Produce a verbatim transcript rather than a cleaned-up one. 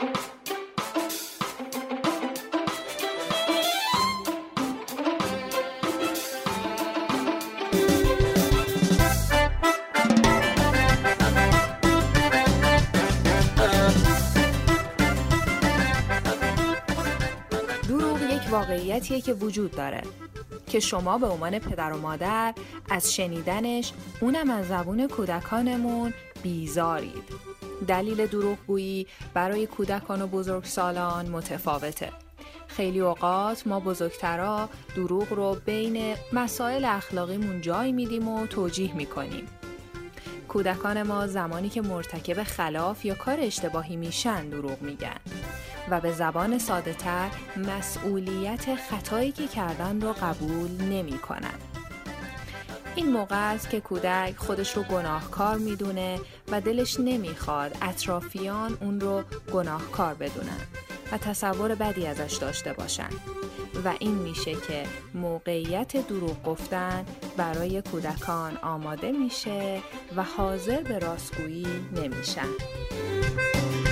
واقعیتیه که وجود داره که شما به عنوان پدر و مادر از شنیدنش، اونم از زبون کودکانمون، بیزارید. دلیل دروغگویی برای کودکان و بزرگسالان متفاوته. خیلی اوقات ما بزرگترا دروغ رو بین مسائل اخلاقیمون جای میدیم و توجیه میکنیم. کودکان ما زمانی که مرتکب خلاف یا کار اشتباهی میشن دروغ میگن و به زبان ساده تر مسئولیت خطایی که کردن رو قبول نمی کنن. این موقع است که کودک خودش رو گناهکار میدونه و دلش نمیخواد اطرافیان اون رو گناهکار بدونن و تصور بدی ازش داشته باشن و این میشه که موقعیت دروغ گفتن برای کودکان آماده میشه و حاضر به راستگویی نمیشن.